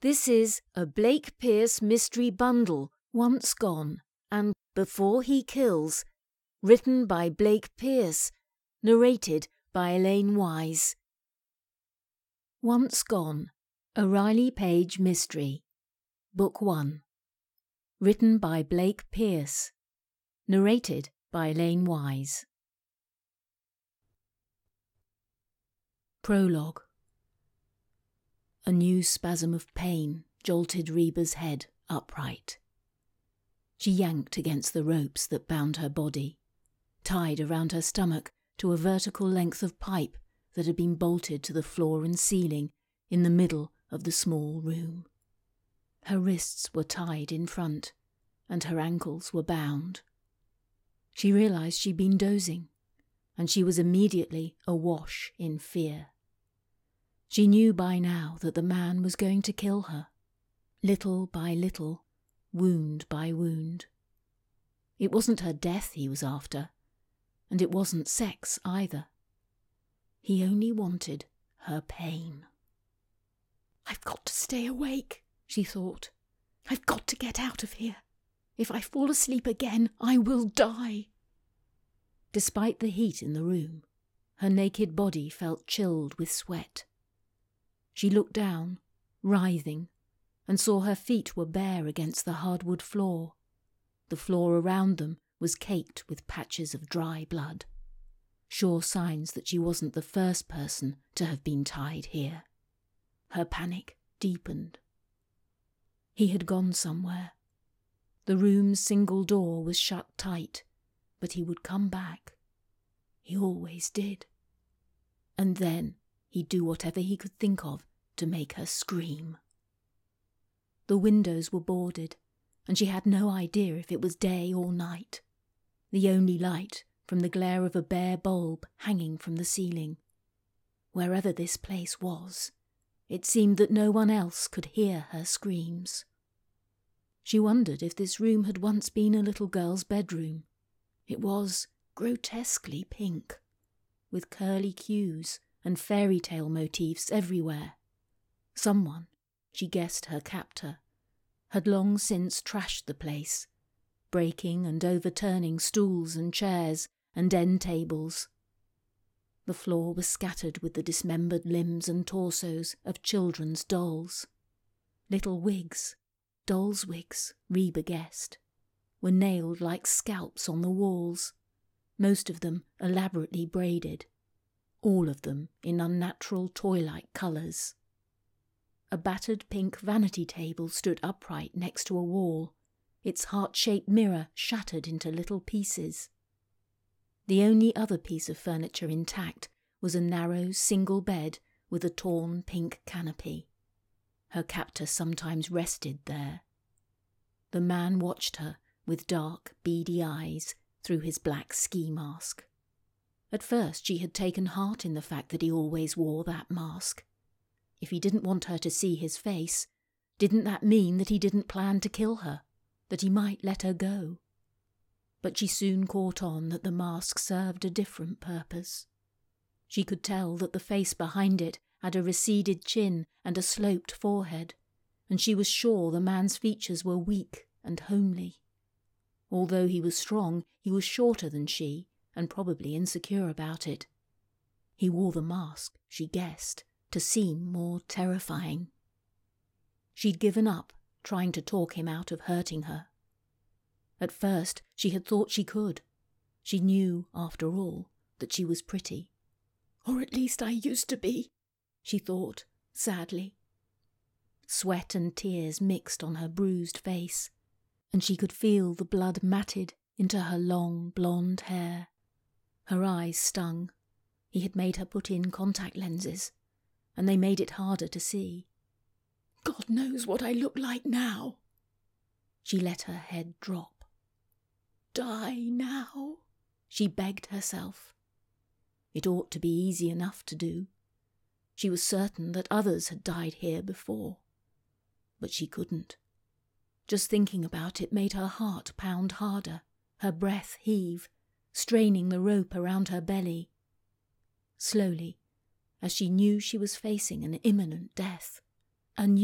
This is a Blake Pearce mystery bundle, Once Gone, and Before He Kills, written by Blake Pearce, narrated by Elaine Wise. Once Gone, a Riley Page mystery, Book 1, written by Blake Pearce, narrated by Elaine Wise. Prologue. A new spasm of pain jolted Reba's head upright. She yanked against the ropes that bound her body, tied around her stomach to a vertical length of pipe that had been bolted to the floor and ceiling in the middle of the small room. Her wrists were tied in front, and her ankles were bound. She realized she'd been dozing, and she was immediately awash in fear. She knew by now that the man was going to kill her, little by little, wound by wound. It wasn't her death he was after, and it wasn't sex either. He only wanted her pain. "I've got to stay awake," she thought. "I've got to get out of here. If I fall asleep again, I will die." Despite the heat in the room, her naked body felt chilled with sweat. She looked down, writhing, and saw her feet were bare against the hardwood floor. The floor around them was caked with patches of dry blood, sure signs that she wasn't the first person to have been tied here. Her panic deepened. He had gone somewhere. The room's single door was shut tight, but he would come back. He always did. And then he'd do whatever he could think of to make her scream. The windows were boarded, and she had no idea if it was day or night. The only light from the glare of a bare bulb hanging from the ceiling. Wherever this place was, it seemed that no one else could hear her screams. She wondered if this room had once been a little girl's bedroom. It was grotesquely pink, with curly cues and fairy tale motifs everywhere. Someone, she guessed her captor, had long since trashed the place, breaking and overturning stools and chairs and end tables. The floor was scattered with the dismembered limbs and torsos of children's dolls. Little wigs, dolls' wigs, Reba guessed, were nailed like scalps on the walls, most of them elaborately braided, all of them in unnatural toy-like colours. A battered pink vanity table stood upright next to a wall, its heart-shaped mirror shattered into little pieces. The only other piece of furniture intact was a narrow single bed with a torn pink canopy. Her captor sometimes rested there. The man watched her with dark, beady eyes through his black ski mask. At first she had taken heart in the fact that he always wore that mask. If he didn't want her to see his face, didn't that mean that he didn't plan to kill her, that he might let her go? But she soon caught on that the mask served a different purpose. She could tell that the face behind it had a receded chin and a sloped forehead, and she was sure the man's features were weak and homely. Although he was strong, he was shorter than she, and probably insecure about it. He wore the mask, she guessed, to seem more terrifying. She'd given up trying to talk him out of hurting her. At first she had thought she could. She knew, after all, that she was pretty. "Or at least I used to be," she thought, sadly. Sweat and tears mixed on her bruised face, and she could feel the blood matted into her long blonde hair. Her eyes stung. He had made her put in contact lenses, and they made it harder to see. "God knows what I look like now." She let her head drop. "Die now," she begged herself. It ought to be easy enough to do. She was certain that others had died here before. But she couldn't. Just thinking about it made her heart pound harder, her breath heave, straining the rope around her belly. Slowly, as she knew she was facing an imminent death, a new